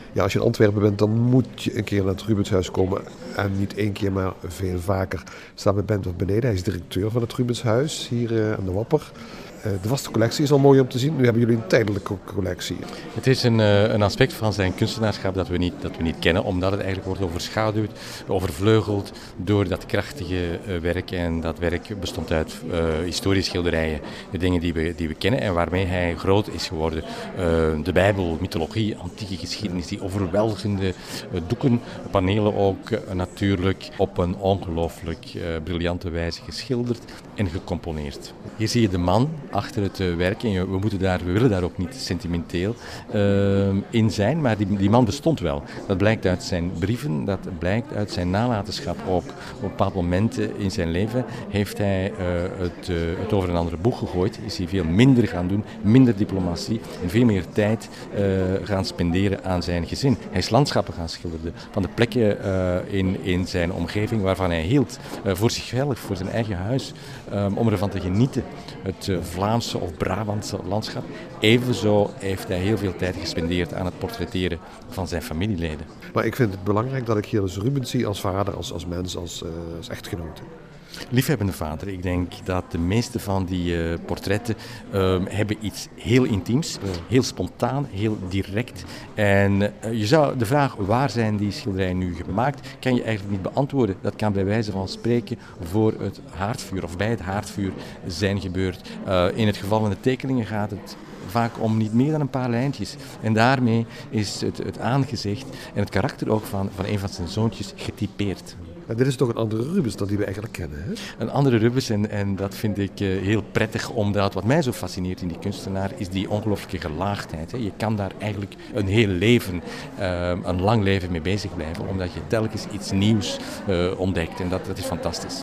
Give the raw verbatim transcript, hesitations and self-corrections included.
Ja, als je in Antwerpen bent, dan moet je een keer naar het Rubenshuis komen. En niet één keer, maar veel vaker. Staat met Bent of beneden. Hij is directeur van het Rubenshuis hier uh, aan de Wapper. Uh, de vaste collectie is al mooi om te zien. Nu hebben jullie een tijdelijke collectie. Het is een, uh, een aspect van zijn kunstenaarschap dat we, niet, dat we niet kennen, omdat het eigenlijk wordt overschaduwd, overvleugeld door dat krachtige uh, werk. En dat werk bestond uit uh, historische schilderijen, de dingen die we, die we kennen en waarmee hij groot is geworden. Uh, de Bijbel, mythologie, antieke geschiedenis, die overweldigende uh, doeken, panelen ook uh, natuurlijk op een ongelooflijk uh, briljante wijze geschilderd en gecomponeerd. Hier zie je de man achter het uh, werk en we, moeten daar, we willen daar ook niet sentimenteel uh, in zijn, maar die, die man bestond wel. Dat blijkt uit zijn brieven, dat blijkt uit zijn nalatenschap ook. Op bepaald momenten in zijn leven heeft hij uh, het, uh, het over een andere boeg gegooid, is hij veel minder gaan doen, minder diplomatie en veel meer tijd uh, gaan spenderen aan zijn gezin. Hij is landschappen gaan schilderen van de plekken uh, in, in zijn omgeving waarvan hij hield, uh, voor zichzelf, voor zijn eigen huis, um, om ervan te genieten. Het uh, Vlaamse of Brabantse landschap. Evenzo heeft hij heel veel tijd gespendeerd aan het portretteren van zijn familieleden. Maar ik vind het belangrijk dat ik hier dus Rubens zie als vader, als, als mens, als, uh, als echtgenote. Liefhebbende vader. Ik denk dat de meeste van die uh, portretten uh, hebben iets heel intiems, ja. Heel spontaan, heel direct. En uh, je zou de vraag waar zijn die schilderijen nu gemaakt, kan je eigenlijk niet beantwoorden. Dat kan bij wijze van spreken voor het haardvuur of bij het haardvuur zijn gebeurd. Uh, in het geval van de tekeningen gaat het vaak om niet meer dan een paar lijntjes. En daarmee is het, het aangezicht en het karakter ook van, van een van zijn zoontjes getypeerd. Ja, dit is toch een andere Rubens dan die we eigenlijk kennen, hè? Een andere Rubens en, en dat vind ik uh, heel prettig, omdat wat mij zo fascineert in die kunstenaar is die ongelooflijke gelaagdheid. Hè. Je kan daar eigenlijk een heel leven, uh, een lang leven mee bezig blijven, omdat je telkens iets nieuws uh, ontdekt en dat, dat is fantastisch.